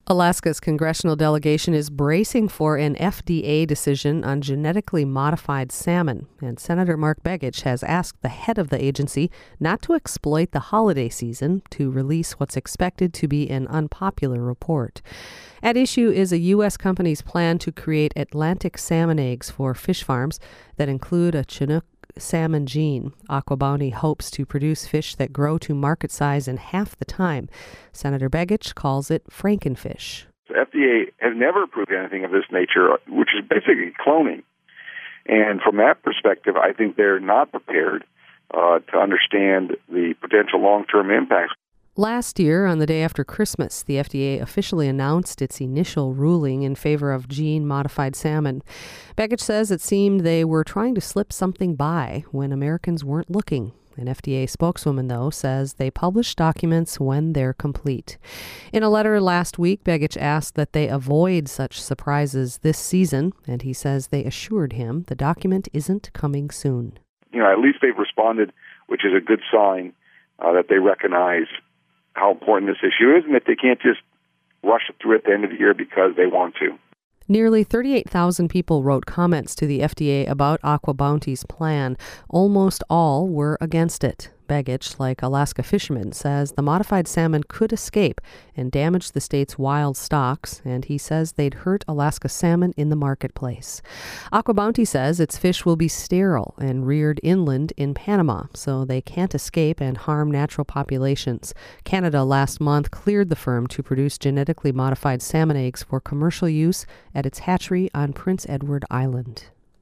Alaska's congressional delegation is bracing for an FDA decision on genetically modified salmon, and Senator Mark Begich has asked the head of the agency not to exploit the holiday season to release what's expected to be an unpopular report. At issue is a U.S. company's plan to create Atlantic salmon eggs for fish farms that include a Chinook salmon gene. AquaBounty hopes to produce fish that grow to market size in half the time. Senator Begich calls it Frankenfish. The FDA has never approved anything of this nature, which is basically cloning. And from that perspective, I think they're not prepared to understand the potential long-term impacts. Last year, on the day after Christmas, the FDA officially announced its initial ruling in favor of gene-modified salmon. Begich says it seemed they were trying to slip something by when Americans weren't looking. An FDA spokeswoman, though, says they publish documents when they're complete. In a letter last week, Begich asked that they avoid such surprises this season, and he says they assured him the document isn't coming soon. At least they've responded, which is a good sign that they recognize how important this issue is and that they can't just rush it through at the end of the year because they want to. Nearly 38,000 people wrote comments to the FDA about AquaBounty's plan. Almost all were against it. Begich, like Alaska fishermen, says the modified salmon could escape and damage the state's wild stocks, and he says they'd hurt Alaska salmon in the marketplace. AquaBounty says its fish will be sterile and reared inland in Panama, so they can't escape and harm natural populations. Canada last month cleared the firm to produce genetically modified salmon eggs for commercial use at its hatchery on Prince Edward Island.